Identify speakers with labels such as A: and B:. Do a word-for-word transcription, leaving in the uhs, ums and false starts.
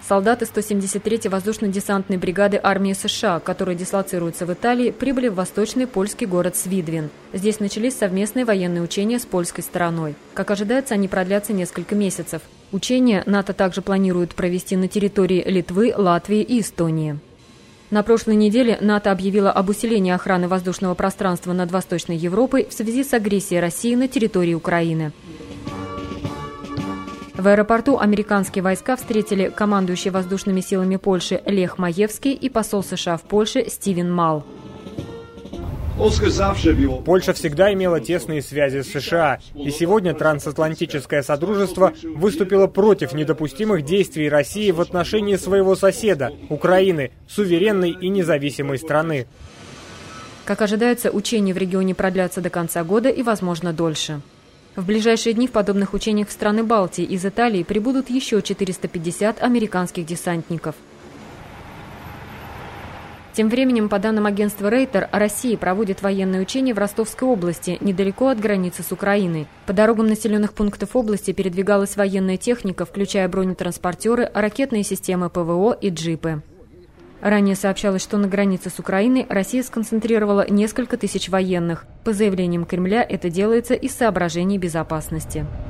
A: Солдаты сто семьдесят третьей воздушно-десантной бригады армии США, которые дислоцируются в Италии, прибыли в восточный польский город Свидвин. Здесь начались совместные военные учения с польской стороной. Как ожидается, они продлятся несколько месяцев. Учения НАТО также планирует провести на территории Литвы, Латвии и Эстонии. На прошлой неделе НАТО объявило об усилении охраны воздушного пространства над Восточной Европой в связи с агрессией России на территории Украины. В аэропорту американские войска встретили командующий воздушными силами Польши Лех Маевский и посол США в Польше Стивен Мал.
B: Польша всегда имела тесные связи с США, и сегодня трансатлантическое содружество выступило против недопустимых действий России в отношении своего соседа, Украины, суверенной и независимой страны.
A: Как ожидается, учения в регионе продлятся до конца года и, возможно, дольше. В ближайшие дни в подобных учениях в страны Балтии из Италии прибудут еще четыреста пятьдесят американских десантников. Тем временем, по данным агентства Рейтер, Россия проводит военные учения в Ростовской области, недалеко от границы с Украиной. По дорогам населенных пунктов области передвигалась военная техника, включая бронетранспортеры, ракетные системы ПВО и джипы. Ранее сообщалось, что на границе с Украиной Россия сконцентрировала несколько тысяч военных. По заявлениям Кремля, это делается из соображений безопасности.